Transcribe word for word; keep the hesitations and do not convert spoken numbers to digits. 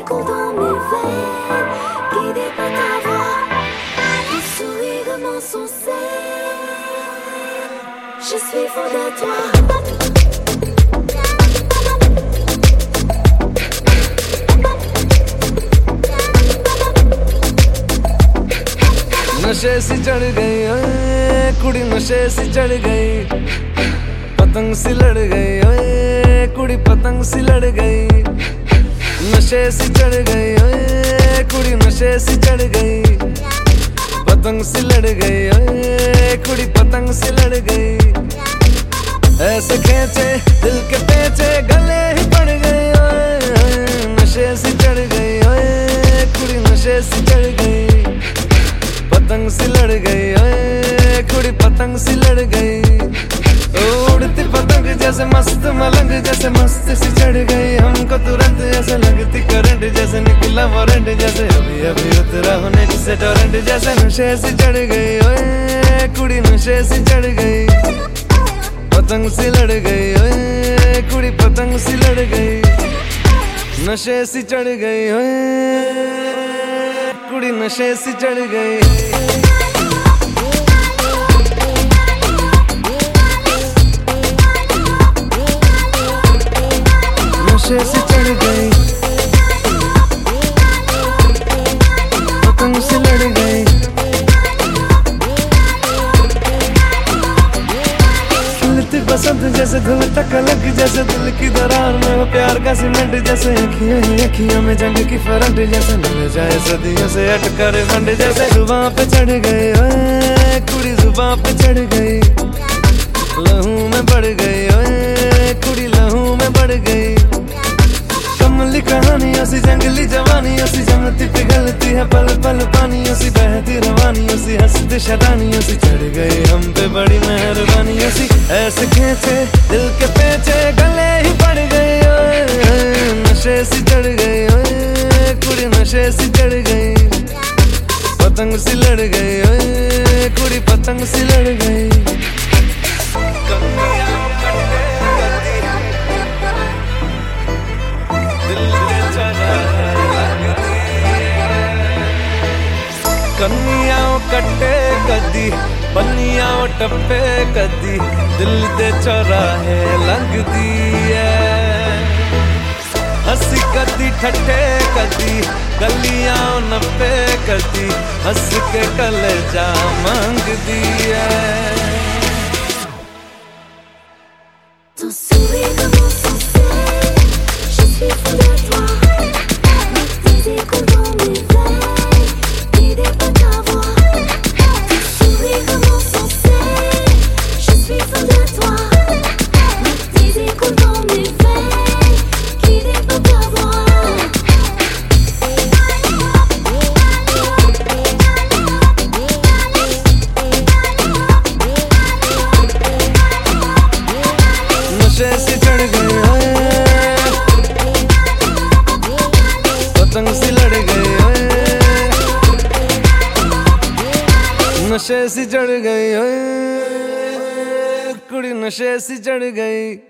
coule dans mes veines, guidé par ta voix. Ton sourire m'insensé, je suis fou de toi. नशे सी चढ़ गई ओए कुड़ी, नशे सी चढ़ गई, पतंग सी लड़ गई ओए कुड़ी, पतंग सी लड़ गई। नशे सी चढ़ गई ओए कुड़ी, नशे सी चढ़ गई, पतंग सी लड़ गई ओए कुड़ी, पतंग सी लड़ गई। ऐसे खींचे दिल के पेचे, गले ही पड़ गई ओए, नशे सी चढ़ गई ओए कुड़ी, नशे सी चढ़ गई, पतंग सी लड़ गई ओए कुड़ी, पतंग सी लड़ गई। उड़ती पतंग जैसे मस्त मलंग, जैसे मस्त सी चढ़ गई हमको तुरंत, ऐसे लगती करंट, जैसे निकला वारंट, जैसे अभी अभी उतरा होने जिसे टोरेंट, जैसे नशे सी चढ़ गई ओए कुड़ी, नशे सी चढ़ गई, पतंग सी लड़ गई ओए कुड़ी, पतंग सी लड़ गई। नशे सी चढ़ गई ओए कुड़ी, नशे सी चढ़ गई। नशे सी चढ़ गई, पतंग सी लड़ गई। खिलती बसंत जैसे धुल तक अलग, जैसे दिल की दरार में वो प्यार का सीमेंट, जैसे अखियों ही अखियों में जंग की फरंट, जैसे मिल जाए सदियों से अटकर बंड, जैसे जुबां पे चढ़ गई ओए कुड़ी, जुबां पे चढ़ गई, लहू में बढ़ गई ओए कुड़ी, लहू में बढ़ गई। कमली कहानियों सी, जंगली जवानियों सी, जमती पिघलती है पल पल पानियों सी, बहती रवानियों सी, हंसती शरानियों सी, चढ़ गई हम पे बड़ी मेहरबानियों सी। ऐसे खींचे दिल के पेचे, गले ही पड़ गई ओए, नशे सी चढ़ गई ओए कुड़ी, नशे सी चढ़ गई, पतंग सी लड़ गई ओए कुड़ी, पतंग सी लड़ गई। कन्नियाओ कट्टे कदी, बन्नियाओ टप्पे कदी, दिल दे चौराहे लंघदी है। हंसी कदी ठट्ठे कदी, गलियां नप्पे कदी, हंस के कलेजा मांगदी है। Ton sourire m'insensé, je suis fou de toi. Tes échos dans mes veines, guidés par ta voix. Ton sourire m'insensé, je suis fou de toi. Tes échos dans mes veines, guidés par ta voix. नशे सी चढ़ गई ओए, पतंग सी लड़ गई ओए, नशे सी चढ़ गई ओए कुड़ी, नशे सी चढ़ गई।